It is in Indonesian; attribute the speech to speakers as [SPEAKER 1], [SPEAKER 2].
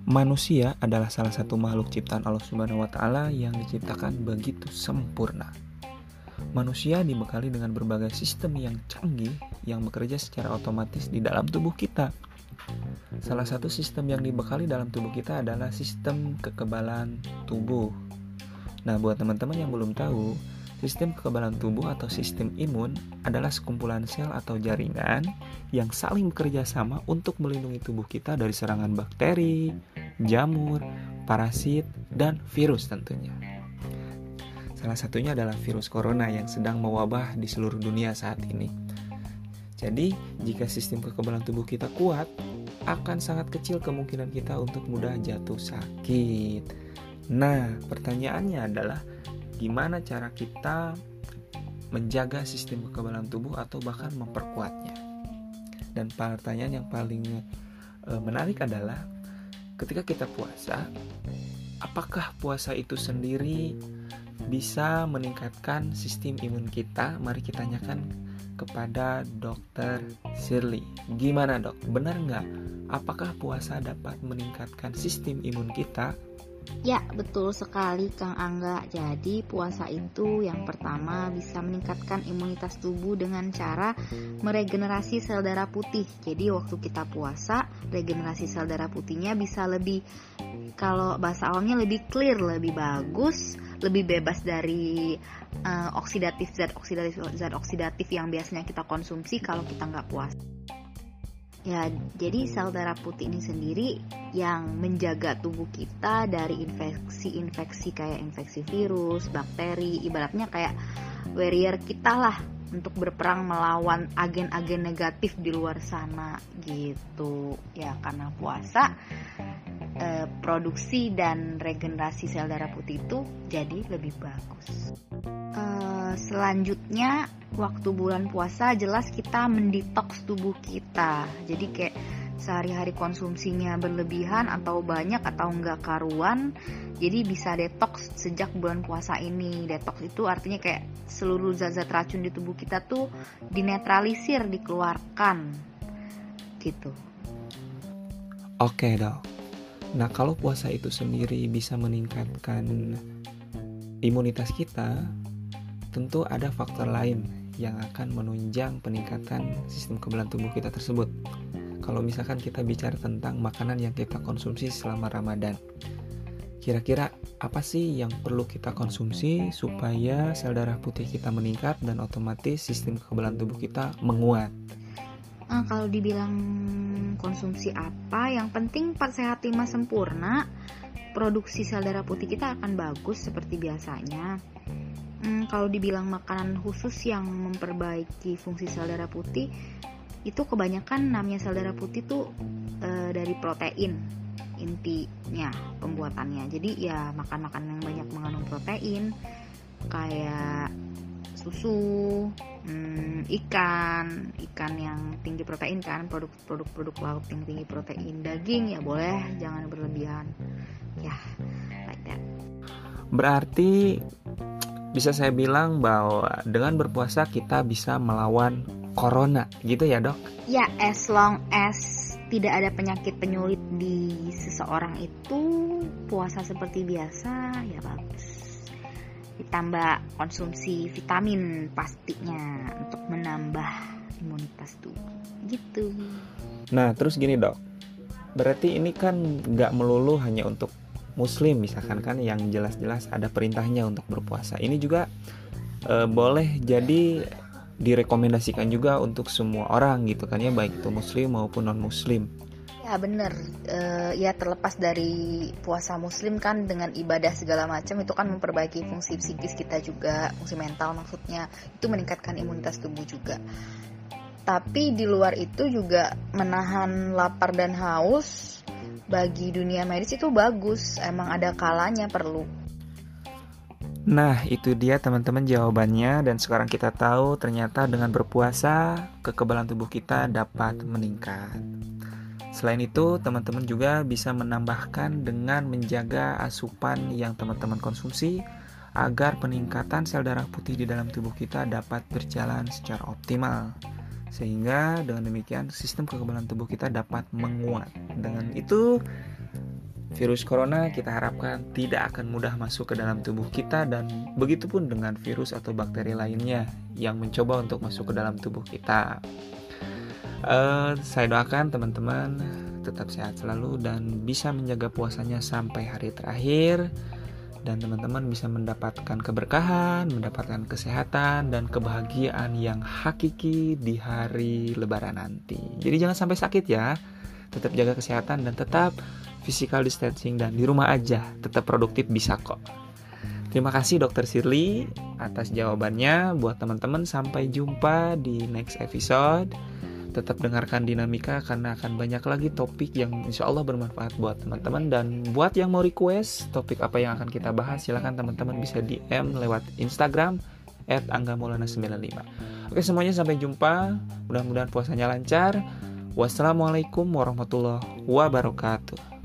[SPEAKER 1] Manusia adalah salah satu makhluk ciptaan Allah Subhanahu wa taala yang diciptakan begitu sempurna. Manusia dibekali dengan berbagai sistem yang canggih yang bekerja secara otomatis di dalam tubuh kita. Salah satu sistem yang dibekali dalam tubuh kita adalah sistem kekebalan tubuh. Nah, buat teman-teman yang belum tahu, sistem kekebalan tubuh atau sistem imun adalah sekumpulan sel atau jaringan yang saling bekerja sama untuk melindungi tubuh kita dari serangan bakteri, jamur, parasit, dan virus tentunya. Salah satunya adalah virus corona yang sedang mewabah di seluruh dunia saat ini. Jadi, jika sistem kekebalan tubuh kita kuat, akan sangat kecil kemungkinan kita untuk mudah jatuh sakit. Nah, pertanyaannya adalah gimana cara kita menjaga sistem kekebalan tubuh atau bahkan memperkuatnya? Dan pertanyaan yang paling menarik adalah ketika kita puasa, apakah puasa itu sendiri bisa meningkatkan sistem imun kita? Mari kita tanyakan kepada Dr. Shirley. Gimana dok? Benar nggak? Apakah puasa dapat meningkatkan sistem imun kita?
[SPEAKER 2] Ya, betul sekali Kang Angga. Jadi puasa itu yang pertama bisa meningkatkan imunitas tubuh dengan cara meregenerasi sel darah putih. Jadi waktu kita puasa, regenerasi sel darah putihnya bisa lebih, kalau bahasa awamnya lebih clear, lebih bagus, lebih bebas dari zat oksidatif yang biasanya kita konsumsi kalau kita nggak puasa. Ya, jadi sel darah putih ini sendiri yang menjaga tubuh kita dari infeksi-infeksi kayak infeksi virus, bakteri, ibaratnya kayak warrior kita lah untuk berperang melawan agen-agen negatif di luar sana gitu. Ya, karena puasa produksi dan regenerasi sel darah putih itu jadi lebih bagus. Selanjutnya waktu bulan puasa jelas kita mendetoks tubuh kita. Jadi kayak sehari-hari konsumsinya berlebihan atau banyak atau enggak karuan, jadi bisa detoks sejak bulan puasa ini. Detoks itu artinya kayak seluruh zat-zat racun di tubuh kita tuh dinetralisir, dikeluarkan gitu.
[SPEAKER 1] Oke dok. Nah, kalau puasa itu sendiri bisa meningkatkan imunitas kita, tentu ada faktor lain yang akan menunjang peningkatan sistem kekebalan tubuh kita tersebut. Kalau misalkan kita bicara tentang makanan yang kita konsumsi selama Ramadan, kira-kira apa sih yang perlu kita konsumsi supaya sel darah putih kita meningkat dan otomatis sistem kekebalan tubuh kita menguat?
[SPEAKER 2] Kalau dibilang konsumsi apa, yang penting 4 sehat 5 sempurna, produksi sel darah putih kita akan bagus seperti biasanya. Kalau dibilang makanan khusus yang memperbaiki fungsi sel darah putih, itu kebanyakan namanya sel darah putih tuh dari protein intinya pembuatannya. Jadi ya makan makanan yang banyak mengandung protein kayak susu, ikan yang tinggi protein kan, produk lauk yang tinggi protein, daging ya boleh, jangan berlebihan. Ya, like that.
[SPEAKER 1] Berarti bisa saya bilang bahwa dengan berpuasa kita bisa melawan corona, gitu ya dok?
[SPEAKER 2] Ya, as long as tidak ada penyakit penyulit di seseorang itu, puasa seperti biasa ya bagus. Ditambah konsumsi vitamin pastinya untuk menambah imunitas tubuh gitu.
[SPEAKER 1] Nah terus gini dok, berarti ini kan gak melulu hanya untuk muslim misalkan kan, yang jelas-jelas ada perintahnya untuk berpuasa. Ini juga boleh jadi direkomendasikan juga untuk semua orang gitu kan ya, baik itu muslim maupun non muslim.
[SPEAKER 2] Ya bener, ya terlepas dari puasa muslim kan dengan ibadah segala macam itu kan memperbaiki fungsi psikis kita juga, fungsi mental maksudnya, itu meningkatkan imunitas tubuh juga. Tapi di luar itu juga menahan lapar dan haus bagi dunia medis itu bagus, emang ada kalanya perlu.
[SPEAKER 1] Nah itu dia teman-teman jawabannya, dan sekarang kita tahu ternyata dengan berpuasa kekebalan tubuh kita dapat meningkat. Selain itu teman-teman juga bisa menambahkan dengan menjaga asupan yang teman-teman konsumsi agar peningkatan sel darah putih di dalam tubuh kita dapat berjalan secara optimal. Sehingga dengan demikian sistem kekebalan tubuh kita dapat menguat. Dengan itu Virus corona kita harapkan tidak akan mudah masuk ke dalam tubuh kita, dan begitupun dengan virus atau bakteri lainnya yang mencoba untuk masuk ke dalam tubuh kita. Saya doakan teman-teman tetap sehat selalu dan bisa menjaga puasanya sampai hari terakhir, dan teman-teman bisa mendapatkan keberkahan, mendapatkan kesehatan dan kebahagiaan yang hakiki di hari Lebaran nanti. Jadi jangan sampai sakit ya. Tetap jaga kesehatan dan tetap physical distancing, dan di rumah aja, tetap produktif bisa kok. Terima kasih Dr. Shirley atas jawabannya. Buat teman-teman, sampai jumpa di next episode. Tetap dengarkan Dinamika karena akan banyak lagi topik yang insya Allah bermanfaat buat teman-teman. Dan buat yang mau request topik apa yang akan kita bahas, silakan teman-teman bisa DM lewat Instagram @anggamulana95. Oke semuanya, sampai jumpa. Mudah-mudahan puasanya lancar. Wassalamualaikum warahmatullahi wabarakatuh.